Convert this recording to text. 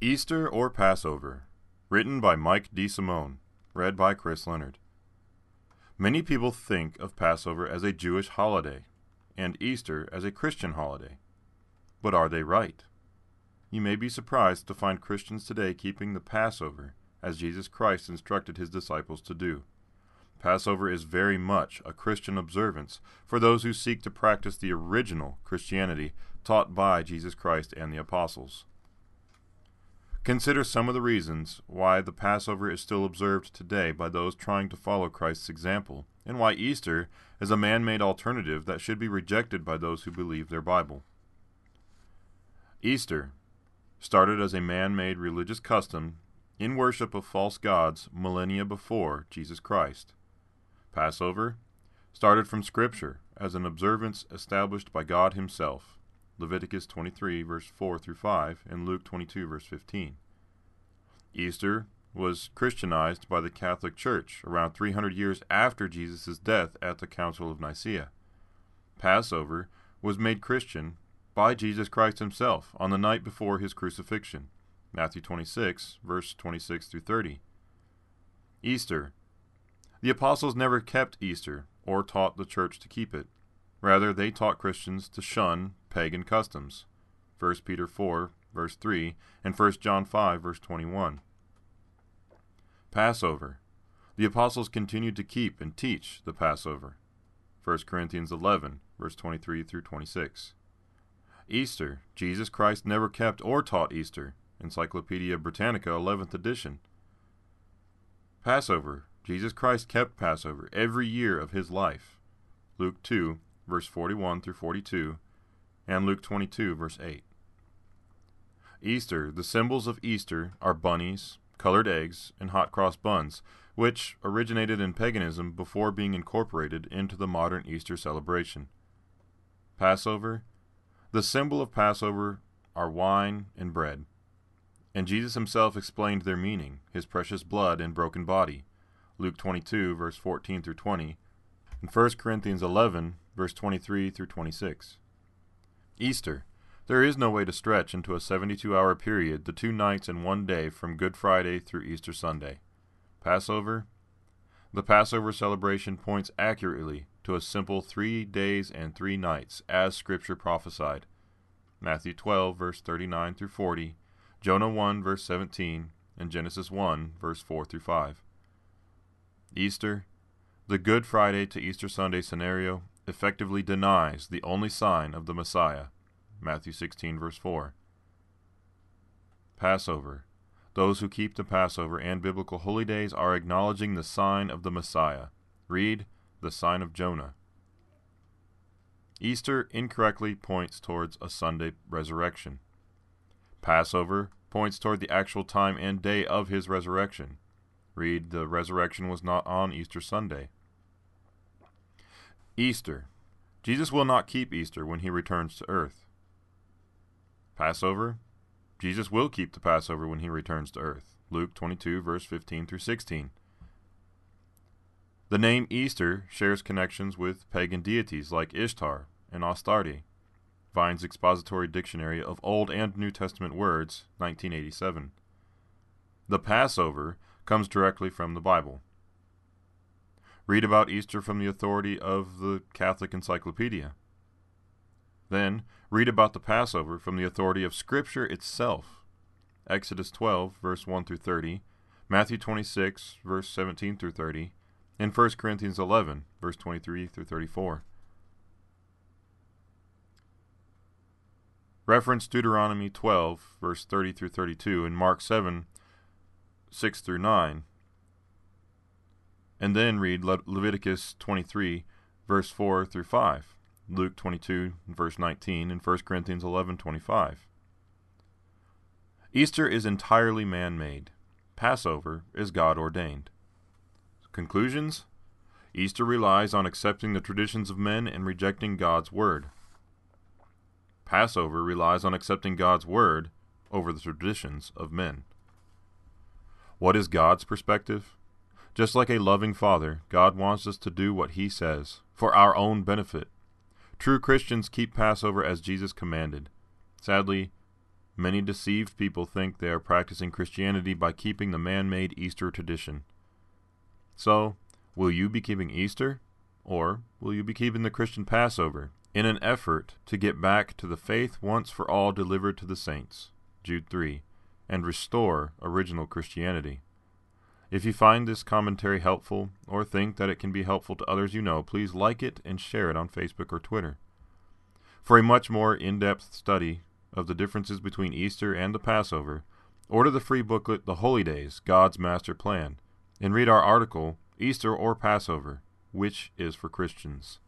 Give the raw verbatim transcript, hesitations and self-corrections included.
Easter or Passover, written by Mike DeSimone, read by Chris Leonard. Many people think of Passover as a Jewish holiday and Easter as a Christian holiday. But are they right? You may be surprised to find Christians today keeping the Passover as Jesus Christ instructed his disciples to do. Passover is very much a Christian observance for those who seek to practice the original Christianity taught by Jesus Christ and the apostles. Consider some of the reasons why the Passover is still observed today by those trying to follow Christ's example, and why Easter is a man-made alternative that should be rejected by those who believe their Bible. Easter started as a man-made religious custom in worship of false gods millennia before Jesus Christ. Passover started from Scripture as an observance established by God himself. Leviticus twenty-three, verse four through five, and Luke twenty-two, verse fifteen. Easter was Christianized by the Catholic Church around three hundred years after Jesus' death at the Council of Nicaea. Passover was made Christian by Jesus Christ himself on the night before his crucifixion. Matthew twenty-six, verse twenty-six through thirty. Easter. The apostles never kept Easter or taught the church to keep it. Rather, they taught Christians to shun pagan customs. First Peter four, verse three, and First John five, verse twenty-one. Passover. The apostles continued to keep and teach the Passover. First Corinthians eleven, verse twenty-three through twenty-six. Easter. Jesus Christ never kept or taught Easter. Encyclopedia Britannica, eleventh edition. Passover. Jesus Christ kept Passover every year of his life. Luke two, verse forty-one through forty-two, and Luke twenty-two, verse eight. Easter. The symbols of Easter are bunnies, colored eggs, and hot cross buns, which originated in paganism before being incorporated into the modern Easter celebration. Passover. The symbol of Passover are wine and bread, and Jesus himself explained their meaning, his precious blood and broken body. Luke twenty-two, verse fourteen through twenty, and First Corinthians eleven, verse twenty-three through twenty-six. Easter. There is no way to stretch into a seventy-two hour period the two nights and one day from Good Friday through Easter Sunday. Passover. The Passover celebration points accurately to a simple three days and three nights, as Scripture prophesied. Matthew twelve, verse thirty-nine through forty, Jonah one, verse seventeen, and Genesis one, verse four through five. Easter. The Good Friday to Easter Sunday scenario effectively denies the only sign of the Messiah. Matthew sixteen, verse four. Passover. Those who keep the Passover and biblical holy days are acknowledging the sign of the Messiah. Read the sign of Jonah. Easter incorrectly points towards a Sunday resurrection. Passover points toward the actual time and day of his resurrection. Read, the resurrection was not on Easter Sunday. Easter. Jesus will not keep Easter when he returns to earth. Passover. Jesus will keep the Passover when he returns to earth. Luke twenty-two, verse fifteen through sixteen. The name Easter shares connections with pagan deities like Ishtar and Astarte. Vine's Expository Dictionary of Old and New Testament Words, nineteen eighty-seven. The Passover comes directly from the Bible. Read about Easter from the authority of the Catholic Encyclopedia. Then, read about the Passover from the authority of Scripture itself. Exodus twelve, verse one through thirty, Matthew twenty-six, verse seventeen through thirty, and First Corinthians eleven, verse twenty-three through thirty-four. Reference Deuteronomy twelve, verse thirty through thirty-two, and Mark seven, six through nine. And then read Le- Leviticus twenty-three, verse four through five, Luke twenty-two, verse nineteen, and First Corinthians eleven, twenty-five. Easter is entirely man-made. Passover is God-ordained. Conclusions? Easter relies on accepting the traditions of men and rejecting God's word. Passover relies on accepting God's word over the traditions of men. What is God's perspective? Just like a loving father, God wants us to do what he says, for our own benefit. True Christians keep Passover as Jesus commanded. Sadly, Many deceived people think they are practicing Christianity by keeping the man-made Easter tradition. So, will you be keeping Easter, or will you be keeping the Christian Passover in an effort to get back to the faith once for all delivered to the saints, Jude three, and restore original Christianity? If you find this commentary helpful, or think that it can be helpful to others you know, please like it and share it on Facebook or Twitter. For a much more in-depth study of the differences between Easter and the Passover, order the free booklet, The Holy Days, God's Master Plan, and read our article, Easter or Passover, Which is for Christians?